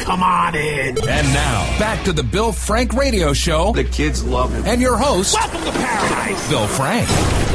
come on in. And now, back to the Bill Frank Radio Show. The kids love him. And your host, welcome to paradise, Bill Frank.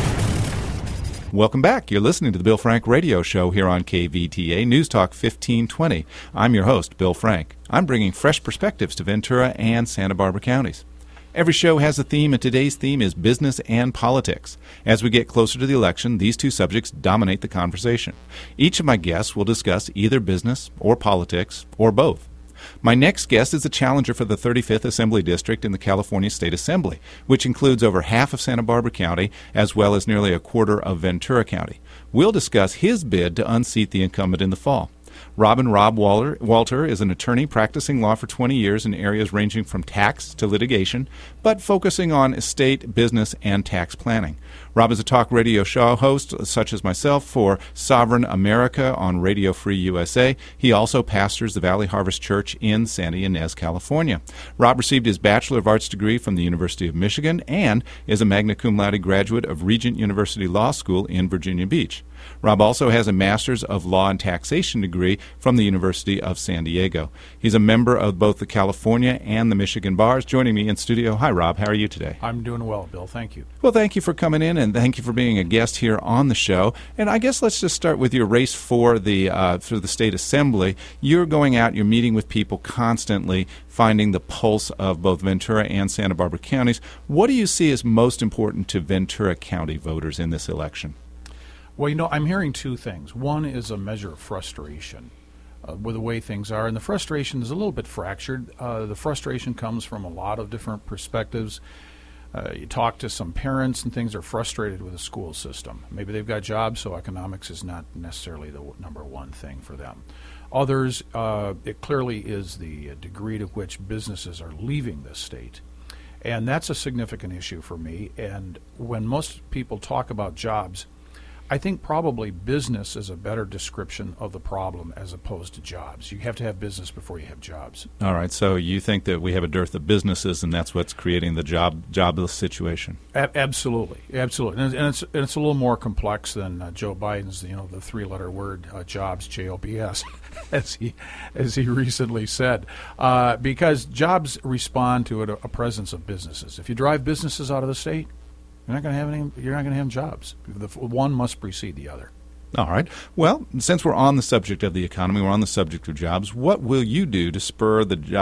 Welcome back. You're listening to the Bill Frank Radio Show here on KVTA News Talk 1520. I'm your host, Bill Frank. I'm bringing fresh perspectives to Ventura and Santa Barbara counties. Every show has a theme, and today's theme is business and politics. As we get closer to the election, these two subjects dominate the conversation. Each of my guests will discuss either business or politics or both. My next guest is a challenger for the 35th Assembly District in the California State Assembly, which includes over half of Santa Barbara County as well as nearly a quarter of Ventura County. We'll discuss his bid to unseat the incumbent in the fall. Rob Walter is an attorney practicing law for 20 years in areas ranging from tax to litigation, but focusing on estate, business, and tax planning. Rob is a talk radio show host, such as myself, for Sovereign America on Radio Free USA. He also pastors the Valley Harvest Church in Santa Ynez, California. Rob received his Bachelor of Arts degree from the University of Michigan and is a magna cum laude graduate of Regent University Law School in Virginia Beach. Rob also has a Master's of Law and Taxation degree from the University of San Diego. He's a member of both the California and the Michigan bars. Joining me in studio. Hi, Rob. How are you today? I'm doing well, Bill. Thank you. Well, thank you for coming in, and thank you for being a guest here on the show. And I guess let's just start with your race for the State Assembly. You're going out, you're meeting with people constantly, finding the pulse of both Ventura and Santa Barbara counties. What do you see as most important to Ventura County voters in this election? Well, I'm hearing two things. One is a measure of frustration with the way things are, and the frustration is a little bit fractured. The frustration comes from a lot of different perspectives. You talk to some parents, and things are frustrated with the school system. Maybe they've got jobs, so economics is not necessarily the number one thing for them. Others, it clearly is the degree to which businesses are leaving this state. And that's a significant issue for me. And when most people talk about jobs, I think probably business is a better description of the problem as opposed to jobs. You have to have business before you have jobs. All right. So you think that we have a dearth of businesses, and that's what's creating the jobless situation? Absolutely, absolutely. And it's a little more complex than Joe Biden's, the three-letter word jobs, J-O-B-S, as he recently said, because jobs respond to a presence of businesses. If you drive businesses out of the state, you're not going to have jobs. The one must precede the other. All right. Well, since we're on the subject of the economy, we're on the subject of jobs. What will you do to spur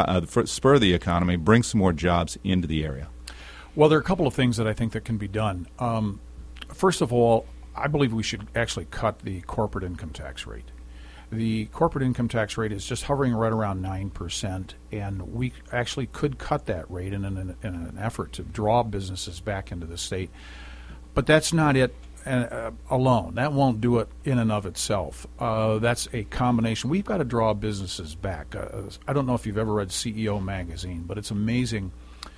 the economy, bring some more jobs into the area? Well, there are a couple of things that I think that can be done. First of all, I believe we should actually cut the corporate income tax rate. The corporate income tax rate is just hovering right around 9%, and we actually could cut that rate in an effort to draw businesses back into the state. But that's not it alone. That won't do it in and of itself. That's a combination. We've got to draw businesses back. I don't know if you've ever read CEO Magazine, but it's amazing.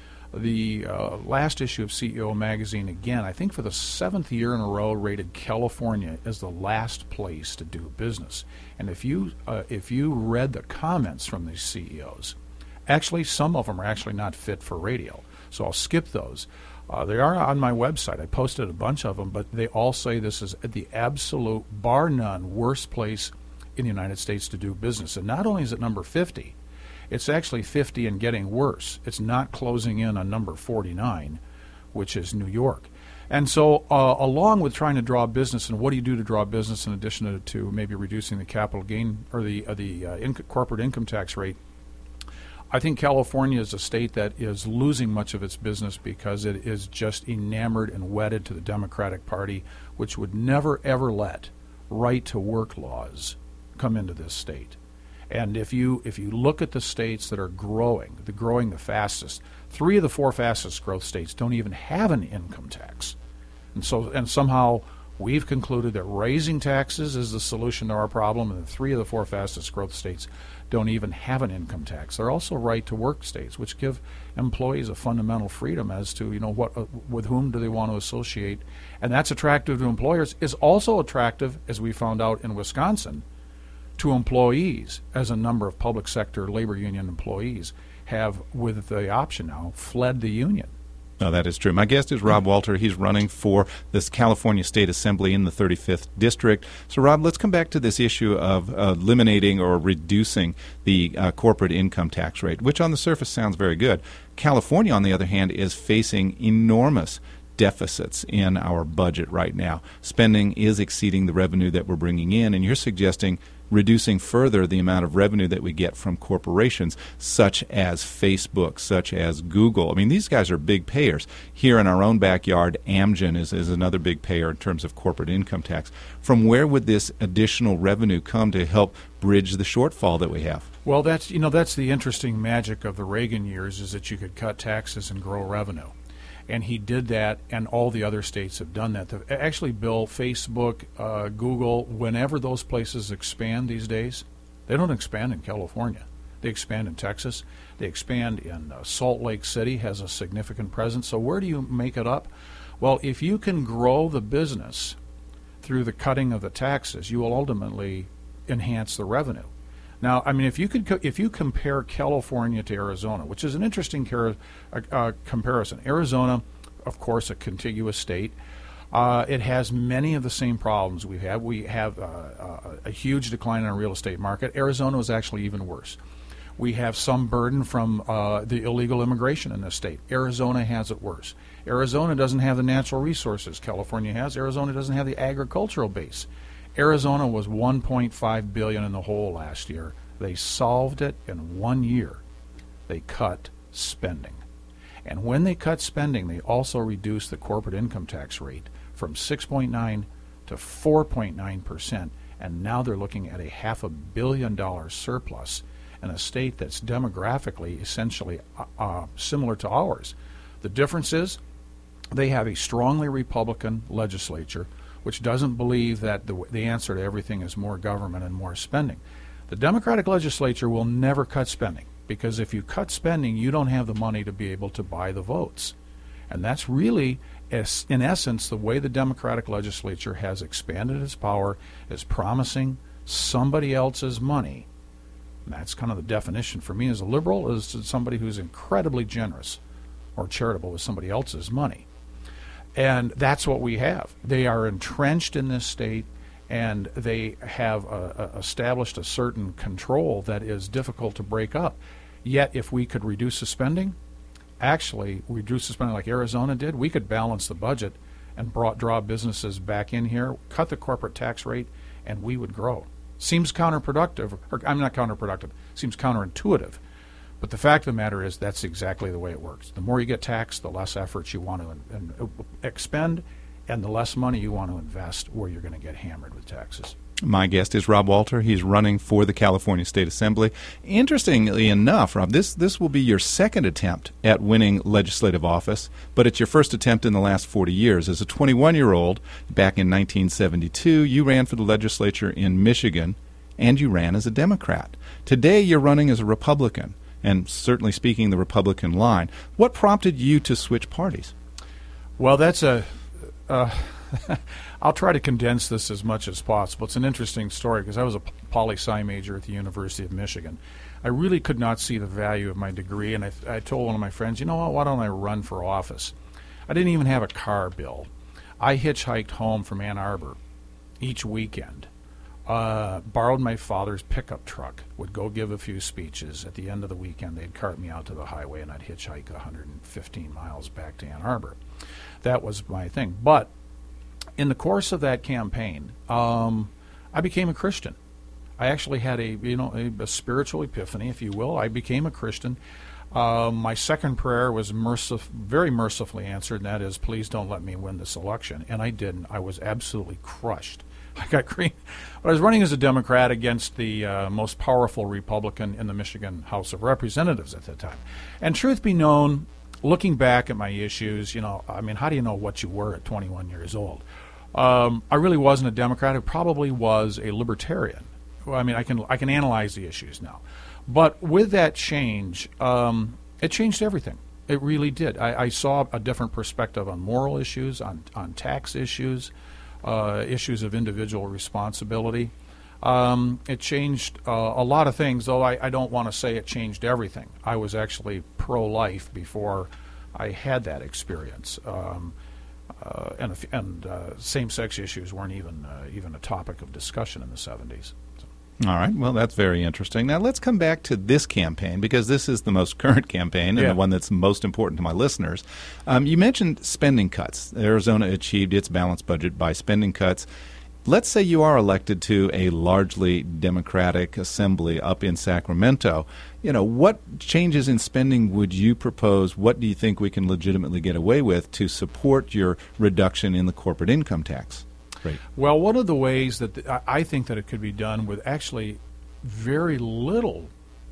The last issue of CEO Magazine, again, I think for the 7th year in a row, rated California as the last place to do business. And if you read the comments from these CEOs, actually some of them are actually not fit for radio. So I'll skip those. They are on my website. I posted a bunch of them, but they all say this is the absolute, bar none, worst place in the United States to do business. And not only is it number 50, it's actually 50 and getting worse. It's not closing in on number 49, which is New York. And so along with trying to draw business, and what do you do to draw business in addition to maybe reducing the capital gain or the corporate income tax rate, I think California is a state that is losing much of its business because it is just enamored and wedded to the Democratic Party, which would never, ever let right-to-work laws come into this state. And if you look at the states that are growing the fastest, 3 of the 4 fastest growth states don't even have an income tax. And somehow we've concluded that raising taxes is the solution to our problem, and 3 of the 4 fastest growth states don't even have an income tax. They're also right-to-work states, which give employees a fundamental freedom as to with whom do they want to associate, and that's attractive to employers. Is also attractive, as we found out in Wisconsin, to employees, as a number of public sector labor union employees have, with the option now, fled the union. No, that is true. My guest is Rob Walter. He's running for this California State Assembly in the 35th District. So, Rob, let's come back to this issue of eliminating or reducing the corporate income tax rate, which on the surface sounds very good. California, on the other hand, is facing enormous deficits in our budget right now. Spending is exceeding the revenue that we're bringing in, and you're suggesting reducing further the amount of revenue that we get from corporations such as Facebook, such as Google. I mean, these guys are big payers. Here in our own backyard, Amgen is another big payer in terms of corporate income tax. From where would this additional revenue come to help bridge the shortfall that we have? Well, that's the interesting magic of the Reagan years, is that you could cut taxes and grow revenue. And he did that, and all the other states have done that. Actually, Bill, Facebook, Google, whenever those places expand these days, they don't expand in California. They expand in Texas. They expand in Salt Lake City, has a significant presence. So where do you make it up? Well, if you can grow the business through the cutting of the taxes, you will ultimately enhance the revenue. Now, I mean, if you compare California to Arizona, which is an interesting comparison. Arizona, of course, a contiguous state. It has many of the same problems we have. We have a huge decline in our real estate market. Arizona is actually even worse. We have some burden from the illegal immigration in this state. Arizona has it worse. Arizona doesn't have the natural resources California has. Arizona doesn't have the agricultural base. Arizona was $1.5 billion in the hole last year. They solved it in 1 year. They cut spending. And when they cut spending, they also reduced the corporate income tax rate from 6.9 to 4.9%, and now they're looking at a $500 million surplus in a state that's demographically essentially similar to ours. The difference is they have a strongly Republican legislature which doesn't believe that the answer to everything is more government and more spending. The Democratic legislature will never cut spending, because if you cut spending, you don't have the money to be able to buy the votes. And that's really, in essence, the way the Democratic legislature has expanded its power, is promising somebody else's money. And that's kind of the definition for me as a liberal, is somebody who's incredibly generous or charitable with somebody else's money. And that's what we have. They are entrenched in this state, and they have established a certain control that is difficult to break up. Yet, if we could reduce the spending, actually reduce the spending like Arizona did, we could balance the budget and draw businesses back in here, cut the corporate tax rate, and we would grow. Seems counterproductive, or I'm not counterproductive, seems counterintuitive. But the fact of the matter is that's exactly the way it works. The more you get taxed, the less effort you want to expend, and the less money you want to invest where you're going to get hammered with taxes. My guest is Rob Walter. He's running for the California State Assembly. Interestingly enough, Rob, this will be your second attempt at winning legislative office, but it's your first attempt in the last 40 years. As a 21-year-old, back in 1972, you ran for the legislature in Michigan, and you ran as a Democrat. Today, you're running as a Republican, and certainly speaking the Republican line. What prompted you to switch parties? Well, that's I'll try to condense this as much as possible. It's an interesting story because I was a poli-sci major at the University of Michigan. I really could not see the value of my degree, and I told one of my friends, you know what, why don't I run for office? I didn't even have a car, Bill. I hitchhiked home from Ann Arbor each weekend. Borrowed my father's pickup truck, would go give a few speeches. At the end of the weekend, they'd cart me out to the highway, and I'd hitchhike 115 miles back to Ann Arbor. That was my thing. But in the course of that campaign, I became a Christian. I actually had a spiritual epiphany, if you will. I became a Christian. My second prayer was very mercifully answered, and that is, please don't let me win this election. And I didn't. I was absolutely crushed. I got green. But I was running as a Democrat against the most powerful Republican in the Michigan House of Representatives at that time. And truth be known, looking back at my issues, how do you know what you were at 21 years old? I really wasn't a Democrat. I probably was a libertarian. Well, I mean, I can analyze the issues now. But with that change, it changed everything. It really did. I saw a different perspective on moral issues, on tax issues, issues of individual responsibility. It changed a lot of things, though I don't want to say it changed everything. I was actually pro-life before I had that experience. And same-sex issues weren't even a topic of discussion in the 70s. All right. Well, that's very interesting. Now, let's come back to this campaign, because this is the most current campaign and the one that's most important to my listeners. You mentioned spending cuts. Arizona achieved its balanced budget by spending cuts. Let's say you are elected to a largely Democratic assembly up in Sacramento. What changes in spending would you propose? What do you think we can legitimately get away with to support your reduction in the corporate income tax rate? Well, one of the ways that I think that it could be done with actually very little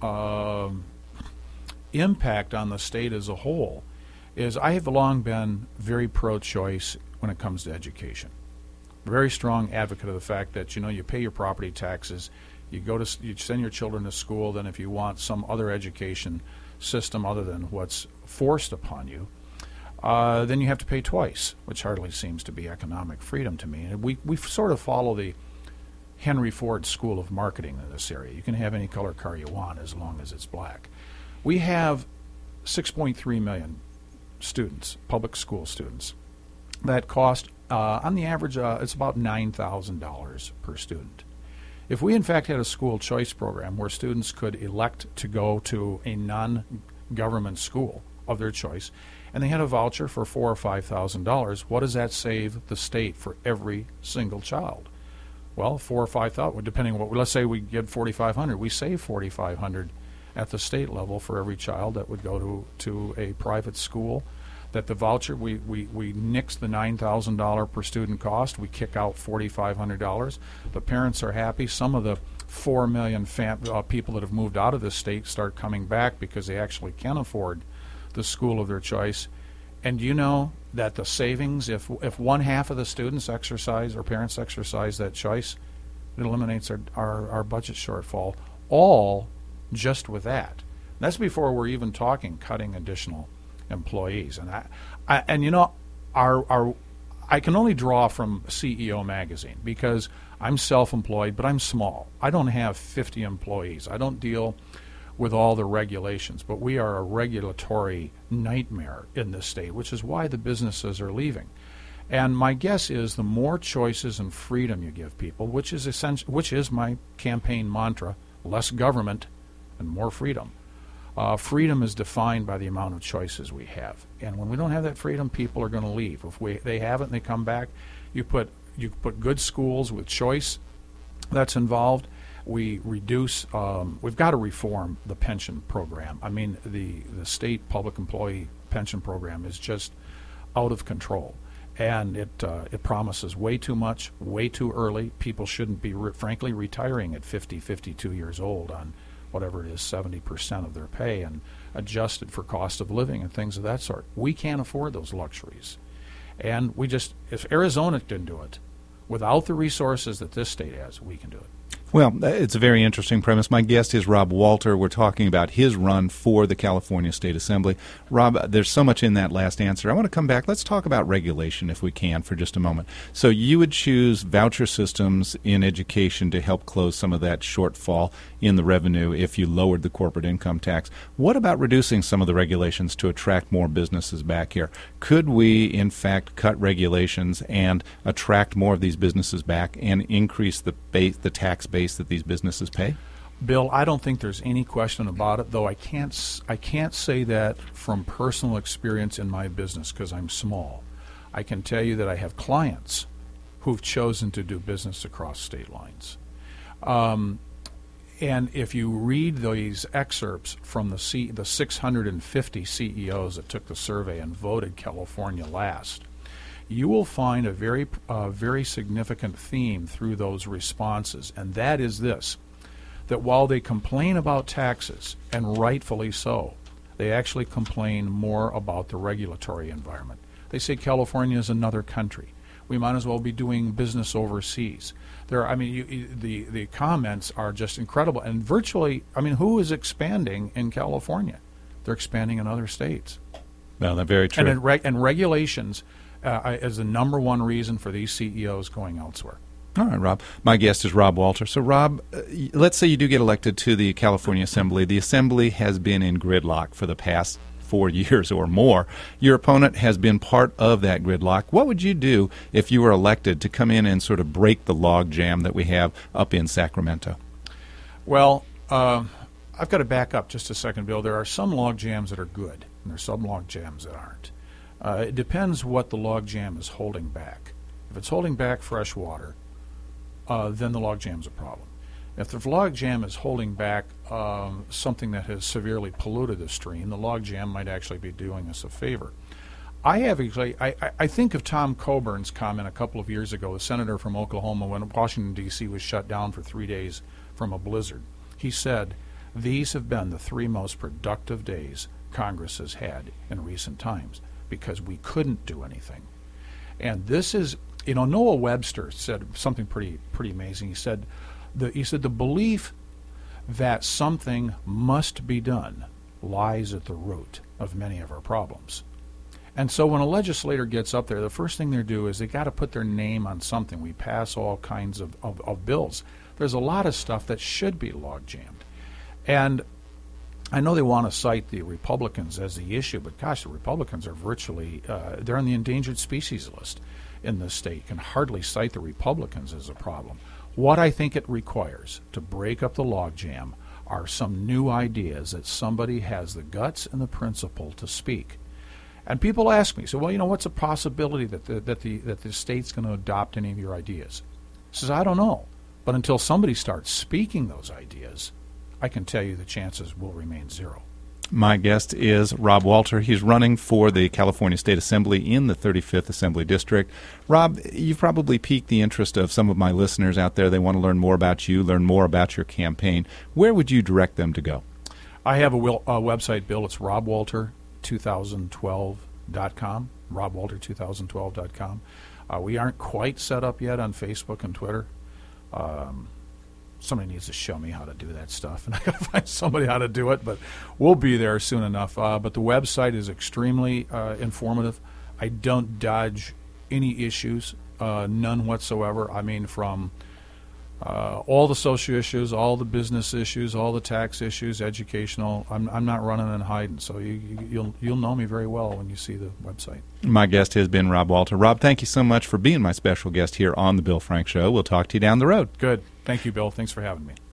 impact on the state as a whole is I have long been very pro-choice when it comes to education. Very strong advocate of the fact that you pay your property taxes, you send your children to school. Then if you want some other education system other than what's forced upon you, then you have to pay twice, which hardly seems to be economic freedom to me. And we sort of follow the Henry Ford School of Marketing in this area. You can have any color car you want as long as it's black. We have 6.3 million students, public school students, that cost on the average, it's about $9,000 per student. If we, in fact, had a school choice program where students could elect to go to a non-government school of their choice, and they had a voucher for $4,000 or $5,000, what does that save the state for every single child? Well, $4,000 or $5,000, depending on what. Let's say we get $4,500. We save $4,500 at the state level for every child that would go to a private school. That the voucher, we nix the $9,000 per student cost. We kick out $4,500. The parents are happy. Some of the 4 million people that have moved out of this state start coming back because they actually can afford the school of their choice. And you know that the savings, if one half of the students exercise or parents exercise that choice, it eliminates our budget shortfall, all just with that. That's before we're even talking cutting additional employees. And I can only draw from CEO Magazine because I'm self-employed, but I'm small. I don't have 50 employees. I don't deal with all the regulations, but we are a regulatory nightmare in this state, which is why the businesses are leaving. And my guess is the more choices and freedom you give people, which is my campaign mantra, less government and more freedom. Freedom is defined by the amount of choices we have, and when we don't have that freedom, people are going to leave. If they have it and they come back, you put good schools with choice that's involved. We reduce. We've got to reform the pension program. I mean, the state public employee pension program is just out of control, and it promises way too much, way too early. People shouldn't be, frankly, retiring at 50, 52 years old on whatever it is, 70% of their pay, and adjusted for cost of living and things of that sort. We can't afford those luxuries. And if Arizona can do it, without the resources that this state has, we can do it. Well, it's a very interesting premise. My guest is Rob Walter. We're talking about his run for the California State Assembly. Rob, there's so much in that last answer. I want to come back. Let's talk about regulation, if we can, for just a moment. So you would choose voucher systems in education to help close some of that shortfall in the revenue if you lowered the corporate income tax. What about reducing some of the regulations to attract more businesses back here? Could we, in fact, cut regulations and attract more of these businesses back and increase the tax base that these businesses pay? Bill, I don't think there's any question about it, though I can't say that from personal experience in my business because I'm small. I can tell you that I have clients who've chosen to do business across state lines. And if you read these excerpts from the 650 CEOs that took the survey and voted California last, you will find a very significant theme through those responses, and that is this, that while they complain about taxes, and rightfully so, they actually complain more about the regulatory environment. They say California is another country. We might as well be doing business overseas. The comments are just incredible, and virtually, who is expanding in California? They're expanding in other states. Well, that's very true. And regulations is the number one reason for these CEOs going elsewhere. All right, Rob. My guest is Rob Walter. So, Rob, let's say you do get elected to the California Assembly. The Assembly has been in gridlock for the past 4 years or more. Your opponent has been part of that gridlock. What would you do if you were elected to come in and sort of break the log jam that we have up in Sacramento? Well, I've got to back up just a second, Bill. There are some log jams that are good, and there are some log jams that aren't. It depends what the log jam is holding back. If it's holding back fresh water, then the log jam's a problem. If the log jam is holding back something that has severely polluted the stream, the log jam might actually be doing us a favor. I think of Tom Coburn's comment a couple of years ago, the senator from Oklahoma, when Washington, D.C. was shut down for 3 days from a blizzard. He said, "These have been the 3 most productive days Congress has had in recent times because we couldn't do anything." And this is, Noah Webster said something pretty amazing. He said the belief that something must be done lies at the root of many of our problems. And so when a legislator gets up there, the first thing they do is they got to put their name on something. We pass all kinds of bills. There's a lot of stuff that should be log jammed. And I know they want to cite the Republicans as the issue, but gosh, the Republicans are virtually, they're on the endangered species list in this state. You can hardly cite the Republicans as a problem. What I think it requires to break up the logjam are some new ideas that somebody has the guts and the principle to speak. And people ask me, so what's a possibility that the state's going to adopt any of your ideas? I says, I don't know. But until somebody starts speaking those ideas, I can tell you the chances will remain zero. My guest is Rob Walter. He's running for the California State Assembly in the 35th Assembly District. Rob, you've probably piqued the interest of some of my listeners out there. They want to learn more about you, learn more about your campaign. Where would you direct them to go? I have a website, Bill. It's robwalter2012.com, robwalter2012.com. We aren't quite set up yet on Facebook and Twitter. Somebody needs to show me how to do that stuff, and I got to find somebody how to do it, but we'll be there soon enough. But the website is extremely informative. I don't dodge any issues, none whatsoever. I mean, from all the social issues, all the business issues, all the tax issues, educational. I'm not running and hiding, so you'll know me very well when you see the website. My guest has been Rob Walter. Rob, thank you so much for being my special guest here on the Bill Frank Show. We'll talk to you down the road. Good. Thank you, Bill. Thanks for having me.